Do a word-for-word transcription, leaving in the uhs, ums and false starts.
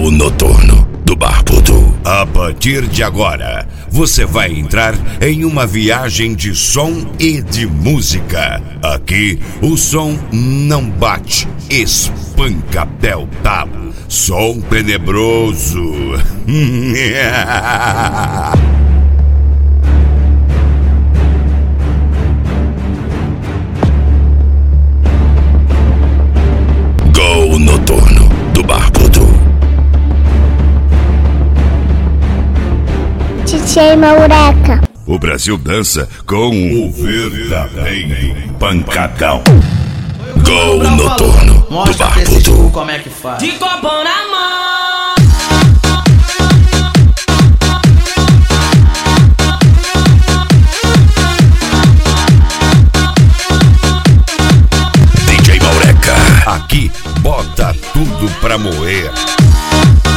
Gol Noturno do Barbudo. A partir de agora, você vai entrar em uma viagem de som e de música. Aqui, o som não bate, espanca até o talo. Som tenebroso. Gol Noturno do Barbudo. D J Maureca. O Brasil dança com o verdadeiro pancadão. Gol Noturno do Barbudo. Como é que faz? De copão na mão. D J Maureca. Aqui bota tudo pra moer.